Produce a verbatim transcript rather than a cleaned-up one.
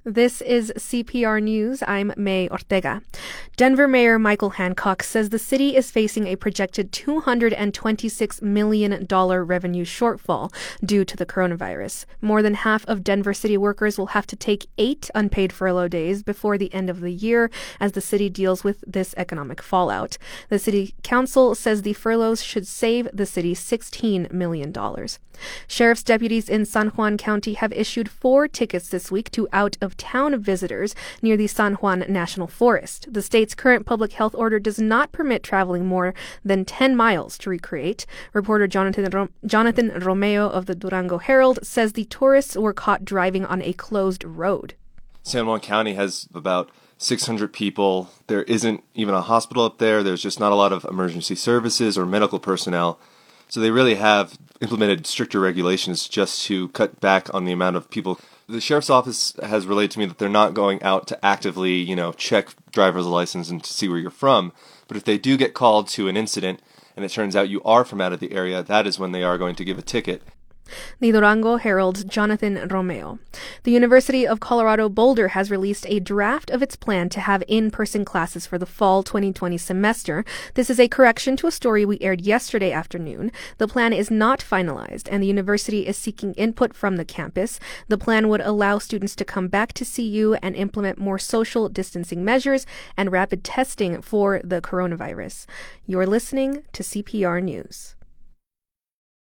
This is C P R News. I'm May Ortega. Denver Mayor Michael Hancock says the city is facing a projected two hundred twenty-six million dollars revenue shortfall due to the coronavirus. More than half of Denver city workers will have to take eight unpaid furlough days before the end of the year as the city deals with this economic fallout. The city council says the furloughs should save the city sixteen million dollars. Sheriff's deputies in San Juan County have issued four tickets this week to out-of-town visitors near the San Juan National Forest. The state's current public health order does not permit traveling more than ten miles to recreate. Reporter Jonathan, Rom- Jonathan Romeo of the Durango Herald says the tourists were caught driving on a closed road. San Juan County has about six hundred people. There isn't even a hospital up there. There's just not a lot of emergency services or medical personnel. So they really have implemented stricter regulations just to cut back on the amount of people. The sheriff's office has relayed to me that they're not going out to actively, you know, check driver's license and to see where you're from. But if they do get called to an incident and it turns out you are from out of the area, that is when they are going to give a ticket. The Durango Herald's Jonathan Romeo. The University of Colorado Boulder has released a draft of its plan to have in-person classes for the fall twenty twenty semester. This is a correction to a story we aired yesterday afternoon. The plan is not finalized, and the university is seeking input from the campus. The plan would allow students to come back to C U and implement more social distancing measures and rapid testing for the coronavirus. You're listening to C P R News.